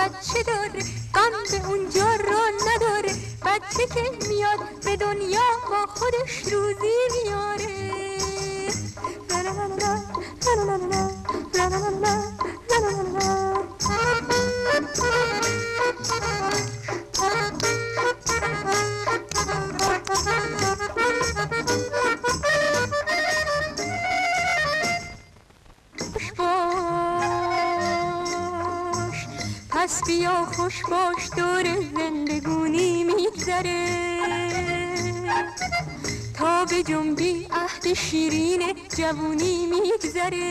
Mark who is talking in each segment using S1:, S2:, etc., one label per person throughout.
S1: بچه داره غم به اونجا را نداره، بچه که میاد به دنیا با خودش روزی میاره. لا لا لا لا لا لا لا لا لا لا لا. پس بیا خوش باش دور زندگونی میگذره، تا به جنبی عهد شیرین جوونی میگذره.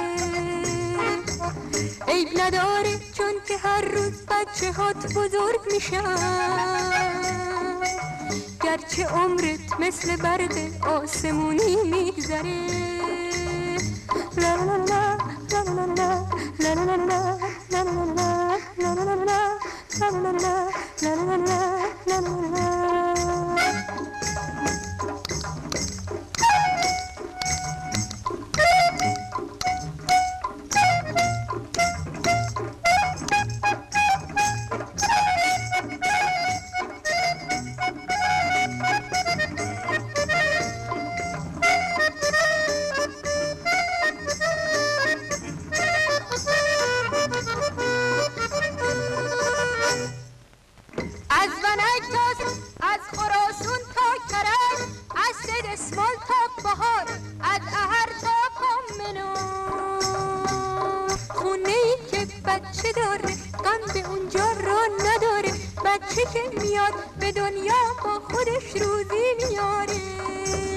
S1: عیب نداره چون که هر روز بچه هات بزرگ میشن، گرچه عمرت مثل برق آسمونی میگذره. لا لا لا لا لا لا لا لا لا لا لا. از ونک تا از خراسون تا کرج، از سید اسمال تا بهار، از اهر تا پامنو. خونه ای که بچه داره غم به اونجا را نداره، بچه که میاد به دنیا با خودش روزی میاره.